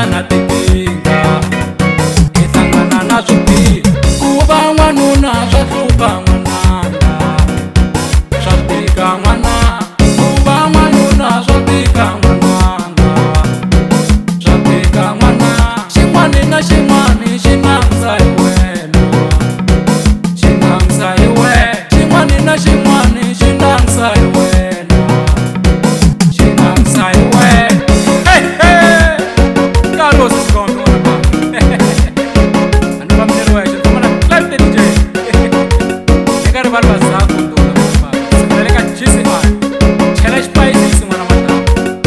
hlangana na tikinga, hi hlangana na swiphiqo. Ku va n'wanuna swa hlupha n'wananga, swa tika n'wana. Ku va n'wanuna swa tika n'wananga, swa tika n'wana. Xin'wana na xin'wana xi langisa hi wena, xi langisa hi wena. Xin'wana na xin'wana xi langisa hi wena, xi langisa hi wena. Hey, hey! Carlos is coming on the and I'm there way. Come on, clap the DJ. You got a bad bazaar to do. Se ka chisi man, chela spicy si mwana mata.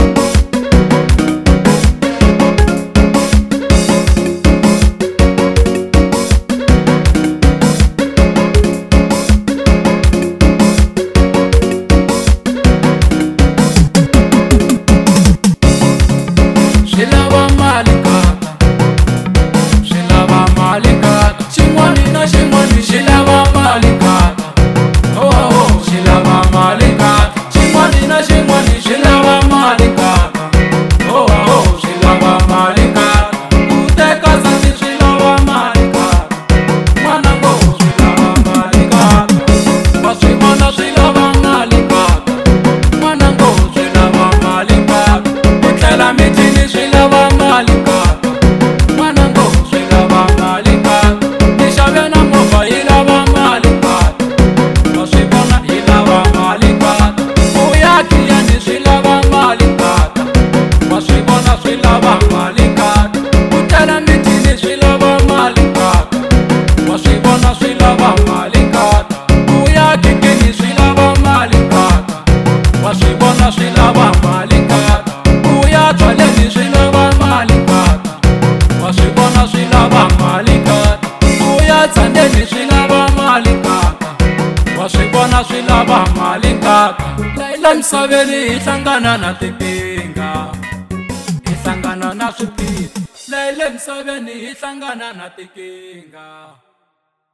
Shilava malikata, shilava malikata. Xin'wana na xin'wana xilava malikata. Oh oh, xilava malikata. Xin'wana na xin'wana xilava malikata. Oh oh, xilava malikata. Ku teka nsati swi lava malikata. N'wana ngo swi lava malikata. Va swi vona swi lava malikata. N'wana ngo swi lava malikata. Ku tlela mitini swi lava malikata. N'wana ngo swi lava malikata. Ni xave na movha yi lava malikata. Va swi vona yi lava malikata. Ku ya Kiyani swi lava malikata. Va swi vona swi lava malikata. Ku tlela mitini swi lava malikata. Va swi vona swi lava malikata. Ku ya Kikeni swi lava malikata. Va swi vona swi lava malikata. Ku ya Tshwaleni swi lava malikata. Va swi vona swi lava malikata. Ku ya Tshandeni swi lava malikata. Va swi vona swi lava malikata. La misaveni hi hlangana na tikinga, hi hlangana na swiphiqo. La misaveni hi hlangana na tikinga.